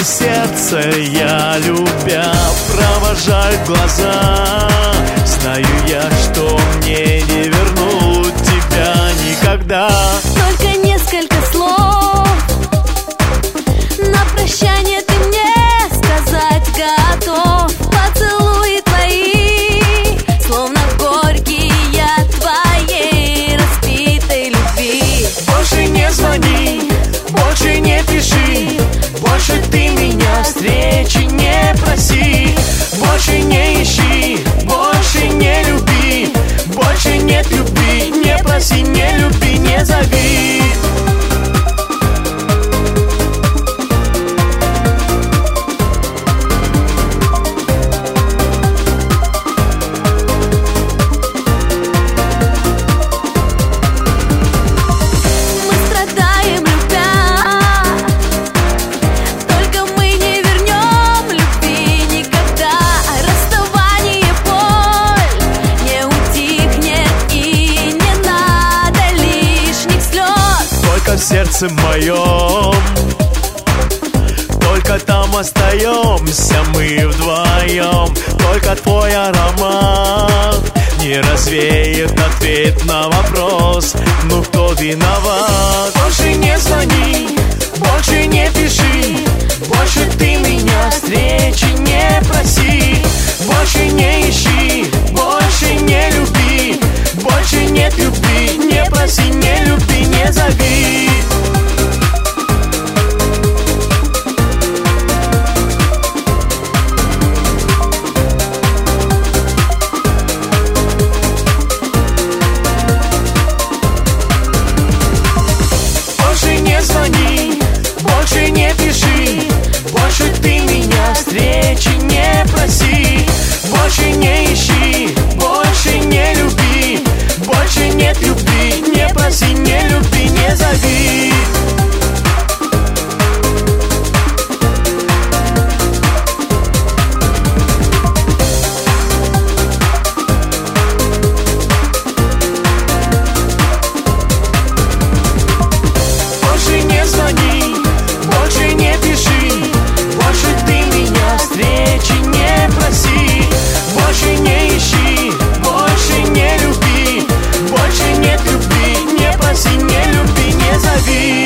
сердце я, любя, провожаю глаза. Знаю я, что мне не вернуть тебя никогда. Только несколько слов на прощание ты мне сказать готов. Поцелуи твои, словно горькие твоей распитой любви. Больше не звони, больше не пиши, больше ты меня встречи не проси. Больше не ищи, больше не люби, больше нет любви, не проси, не люби, не зови. В сердце моем, только там остаемся мы вдвоем. Только твой аромат не развеет ответ на вопрос: ну кто виноват? Больше не звони, больше не пиши, больше ты меня встречи не проси. Больше не ищи, больше не люби, больше нет любви, не проси, не люби, не зови. Больше не звони, больше не пиши, больше ты меня встречи не проси. Больше не ищи, больше не люби, больше нет любви, не проси, не люби, не зови. Больше не звони, больше не пиши, больше ты меня встречи не проси. Больше не ищи, больше не люби, больше нет любви, не проси, не люби, не зови.